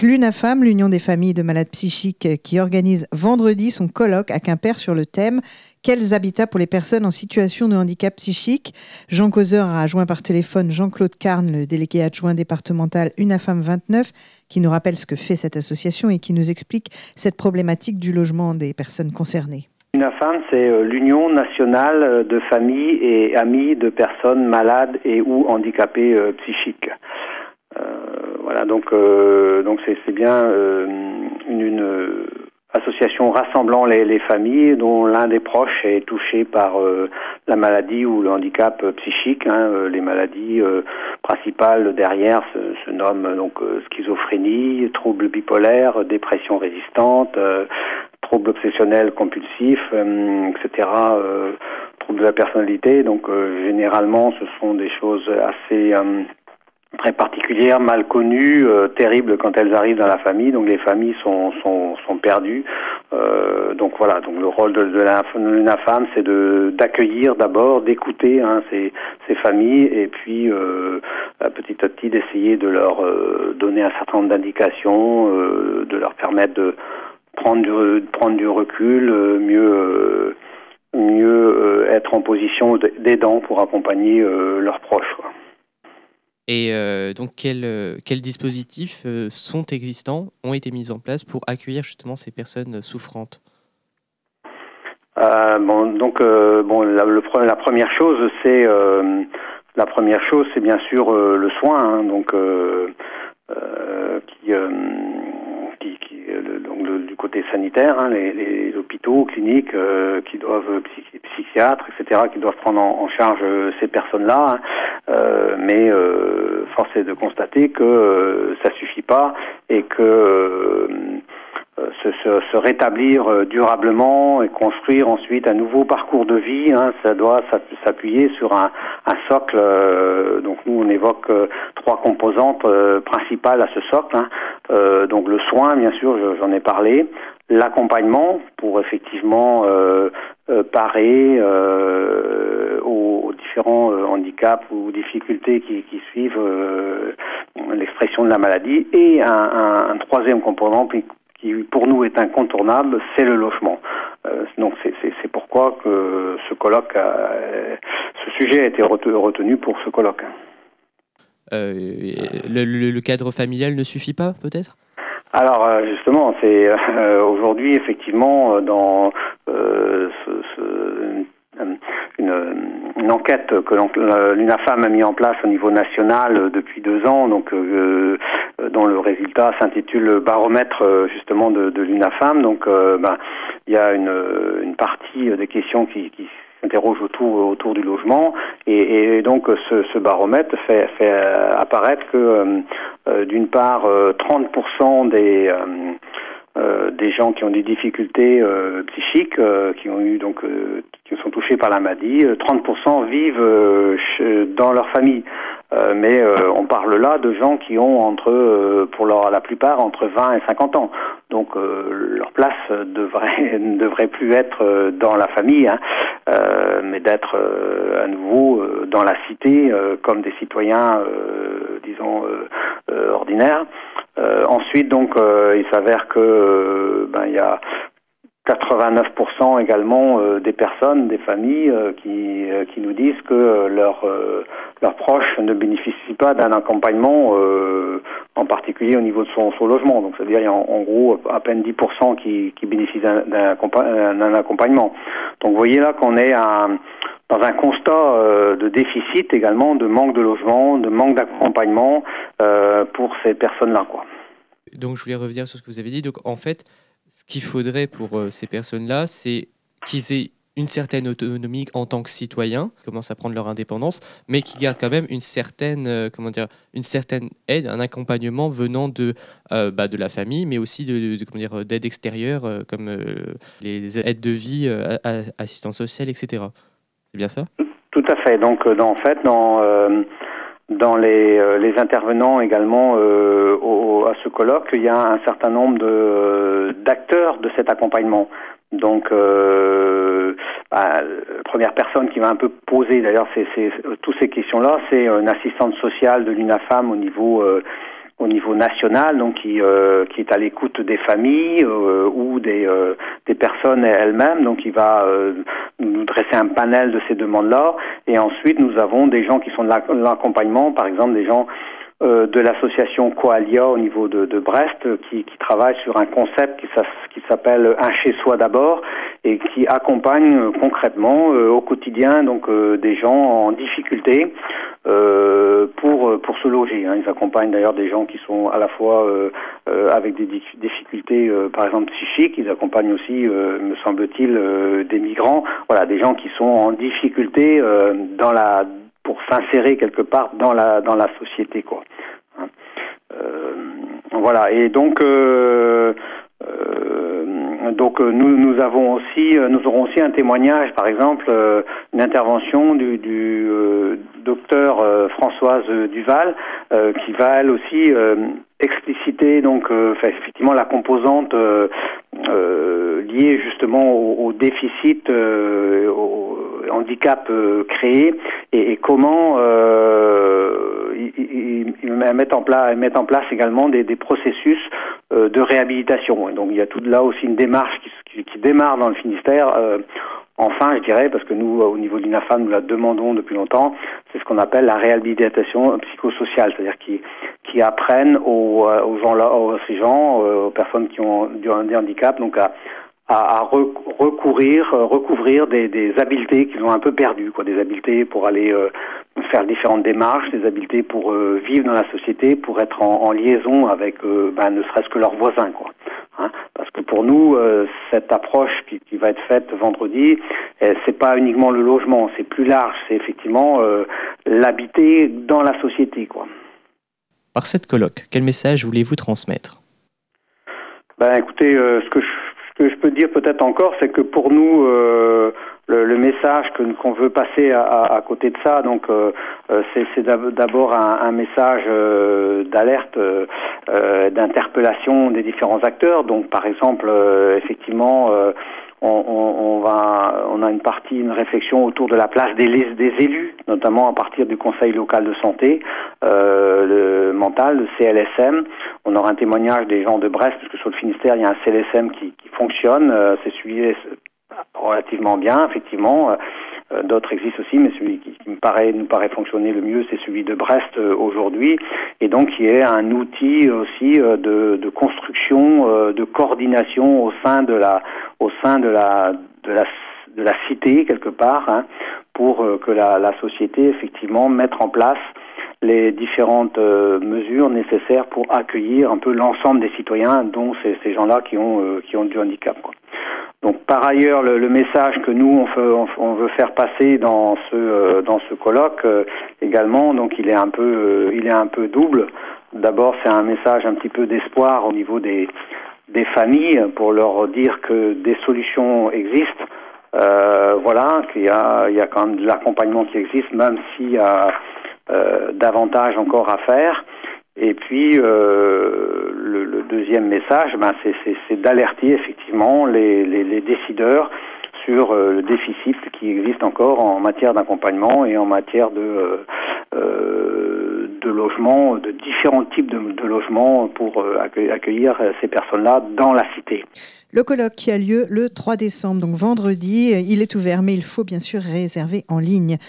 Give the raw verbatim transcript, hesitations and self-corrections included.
l'UNAFAM, l'Union des familles de malades psychiques, qui organise vendredi son colloque à Quimper sur le thème « Quels habitats pour les personnes en situation de handicap psychique ?» Jean Causeur a joint par téléphone Jean-Claude Carne, le délégué adjoint départemental UNAFAM vingt-neuf, qui nous rappelle ce que fait cette association et qui nous explique cette problématique du logement des personnes concernées. UNAFAM, c'est l'Union nationale de familles et amis de personnes malades et ou handicapées euh, psychiques. Euh, voilà, donc euh, donc c'est, c'est bien euh, une, une euh, association rassemblant les, les familles dont l'un des proches est touché par euh, la maladie ou le handicap euh, psychique. Hein, euh, les maladies euh, principales derrière se, se nomment donc euh, schizophrénie, troubles bipolaires, dépression résistante, euh, troubles obsessionnels compulsifs, euh, et cetera. Euh, troubles de la personnalité. Donc euh, généralement, ce sont des choses assez euh, très particulières, mal connues, euh, terribles quand elles arrivent dans la famille. Donc les familles sont sont, sont perdues. Euh, donc voilà. Donc le rôle de, de la de l'UNAFAM, c'est de d'accueillir d'abord, d'écouter hein, ces ces familles, et puis euh, petit à petit d'essayer de leur euh, donner un certain nombre d'indications, euh, de leur permettre de prendre du prendre du recul, euh, mieux euh, mieux euh, être en position d'aidant pour accompagner euh, leurs proches, quoi. Et euh, donc, quels, quels dispositifs euh, sont existants, ont été mis en place pour accueillir justement ces personnes souffrantes ? euh, Bon, donc, euh, bon, la, le, la première chose, c'est euh, la première chose, c'est bien sûr euh, le soin, hein, donc euh, euh, qui, euh, qui, qui le, donc le, du côté sanitaire, hein, les, les hôpitaux, cliniques, euh, qui doivent psy, psychiatres, et cetera, qui doivent prendre en, en charge euh, ces personnes-là. Hein. Euh, mais euh, force est de constater que euh, ça suffit pas et que euh, se, se, se rétablir euh, durablement et construire ensuite un nouveau parcours de vie, hein, ça doit s'appuyer sur un, un socle. Euh, donc nous on évoque euh, trois composantes euh, principales à ce socle. Hein. Euh, donc le soin, bien sûr, j'en ai parlé. L'accompagnement pour effectivement euh, euh, parer euh, aux, aux différents euh, handicaps ou difficultés qui, qui suivent euh, l'expression de la maladie, et un, un, un troisième composant qui pour nous est incontournable, c'est le logement. Euh, donc c'est, c'est, c'est pourquoi que ce colloque, a, ce sujet a été retenu pour ce colloque. Euh, le, le, le cadre familial ne suffit pas, peut-être ? Alors justement, c'est euh, aujourd'hui effectivement dans euh, ce, ce, une, une enquête que l'UNAFAM a mis en place au niveau national depuis deux ans, donc euh, dont le résultat s'intitule Baromètre justement de, de l'UNAFAM. Donc euh, ben, il y a une, une partie des questions qui, qui s'interroge autour autour du logement, et, et donc ce, ce baromètre fait, fait apparaître que euh, d'une part euh, trente pour cent des euh, euh, des gens qui ont des difficultés euh, psychiques, euh, qui ont eu donc euh, qui sont touchés par la maladie, trente pour cent vivent euh, dans leur famille. Euh, mais euh, on parle là de gens qui ont entre, euh, pour leur, la plupart, entre vingt et cinquante ans. Donc euh, leur place devrait ne devrait plus être euh, dans la famille, hein, euh, mais d'être euh, à nouveau euh, dans la cité euh, comme des citoyens, euh, disons, euh, euh, ordinaires. Euh, ensuite, donc, euh, il s'avère que euh, ben il y a quatre-vingt-neuf pour cent également euh, des personnes, des familles euh, qui euh, qui nous disent que euh, leurs euh, leurs proches ne bénéficient pas d'un accompagnement, euh, en particulier au niveau de son, son logement. Donc, c'est-à-dire il y a en, en gros à peine dix pour cent qui qui bénéficient d'un, d'un, d'un accompagnement. Donc, vous voyez là qu'on est à, dans un constat euh, de déficit également, de manque de logement, de manque d'accompagnement euh, pour ces personnes-là, quoi. Donc, je voulais revenir sur ce que vous avez dit. Donc, en fait, ce qu'il faudrait pour euh, ces personnes-là, c'est qu'ils aient une certaine autonomie en tant que citoyens, qui commencent à prendre leur indépendance, mais qui gardent quand même une certaine, euh, comment dire, une certaine aide, un accompagnement venant de, euh, bah, de la famille, mais aussi de, de, comment dire, d'aide extérieure, euh, comme euh, les aides de vie, euh, assistance sociale, et cetera. C'est bien ça ? Tout à fait. Donc, dans, en fait, dans... Euh Dans les, euh, les intervenants également euh, au, à ce colloque, il y a un certain nombre de, euh, d'acteurs de cet accompagnement. Donc, euh, bah, la première personne qui va un peu poser, d'ailleurs, c'est, c'est, toutes ces questions-là, c'est une assistante sociale de l'UNAFAM au niveau, euh, au niveau national, donc qui, euh, qui est à l'écoute des familles euh, ou des, euh, des personnes elles-mêmes. Donc il va euh, nous dresser un panel de ces demandes-là. Et ensuite, nous avons des gens qui sont de l'accompagnement, par exemple des gens euh, de l'association Coalia au niveau de, de Brest, qui, qui travaille sur un concept qui, qui s'appelle Un chez-soi d'abord, et qui accompagne euh, concrètement euh, au quotidien donc euh, des gens en difficulté euh, pour pour se loger. Hein. Ils accompagnent d'ailleurs des gens qui sont à la fois euh, euh, avec des difficultés, euh, par exemple psychiques. Ils accompagnent aussi, euh, me semble-t-il, euh, des migrants. Voilà, des gens qui sont en difficulté euh, dans la pour s'insérer quelque part dans la dans la société, quoi. Hein. Euh, voilà. Et donc. Euh, Euh, donc euh, nous nous avons aussi euh, nous aurons aussi un témoignage, par exemple euh, une intervention du, du euh, docteur euh, Françoise Duval euh, qui va elle aussi euh, expliciter donc euh, effectivement la composante euh, euh, liée justement au, au déficit, euh, au handicap euh, créé et, et comment euh, ils, ils mettent en place mettent en place également des, des processus euh, de réhabilitation. Et donc il y a tout là aussi une démarche qui, qui, qui démarre dans le Finistère. Euh, Enfin, je dirais, parce que nous, au niveau de l'UNAFAM, nous la demandons depuis longtemps, c'est ce qu'on appelle la réhabilitation psychosociale, c'est-à-dire qui, qui apprennent aux, aux gens là, aux ces gens, aux personnes qui ont des handicaps, donc à, à, à recourir, recouvrir des, des habiletés qu'ils ont un peu perdues, quoi, des habiletés pour aller euh, faire différentes démarches, des habiletés pour euh, vivre dans la société, pour être en, en liaison avec, euh, ben, ne serait-ce que leurs voisins, quoi. Hein, parce que pour nous, euh, cette approche qui, qui va être faite vendredi, euh, c'est pas uniquement le logement, c'est plus large, c'est effectivement euh, l'habiter dans la société, quoi. Par cette colloque, quel message voulez-vous transmettre ? Ben, écoutez, euh, ce que je, ce que je peux dire peut-être encore, c'est que pour nous, euh, le, le message que, qu'on veut passer à, à, à côté de ça, donc euh, c'est, c'est d'abord un, un message euh, d'alerte, euh, euh, d'interpellation des différents acteurs. Donc, par exemple, euh, effectivement, euh, on, on, on va, on a une partie, une réflexion autour de la place des, des élus, notamment à partir du Conseil local de santé, euh, le mental, le C L S M. On aura un témoignage des gens de Brest, parce que sur le Finistère, il y a un C L S M qui, qui fonctionne. Euh, c'est suivi relativement bien, effectivement. Euh, d'autres existent aussi, mais celui qui, qui me paraît, nous paraît fonctionner le mieux, c'est celui de Brest euh, aujourd'hui, et donc qui est un outil aussi euh, de, de construction, euh, de coordination au sein de la, au sein de la, de la, de la cité quelque part, hein, pour euh, que la, la société effectivement mette en place les différentes euh, mesures nécessaires pour accueillir un peu l'ensemble des citoyens, dont ces, ces gens-là qui ont euh, qui ont du handicap, quoi. Donc par ailleurs, le, le message que nous on, fait, on, on veut faire passer dans ce euh, dans ce colloque euh, également, donc il est un peu euh, il est un peu double. D'abord, c'est un message un petit peu d'espoir au niveau des des familles pour leur dire que des solutions existent. Euh, voilà, qu'il y a il y a quand même de l'accompagnement qui existe, même s'il y a euh, davantage encore à faire. Et puis euh, le, le deuxième message, ben c'est, c'est, c'est d'alerter effectivement les, les, les décideurs sur euh, le déficit qui existe encore en matière d'accompagnement et en matière de euh, euh, de logement, de différents types de, de logements pour euh, accueillir, accueillir ces personnes-là dans la cité. Le colloque qui a lieu le trois décembre, donc vendredi, il est ouvert, mais il faut bien sûr réserver en ligne.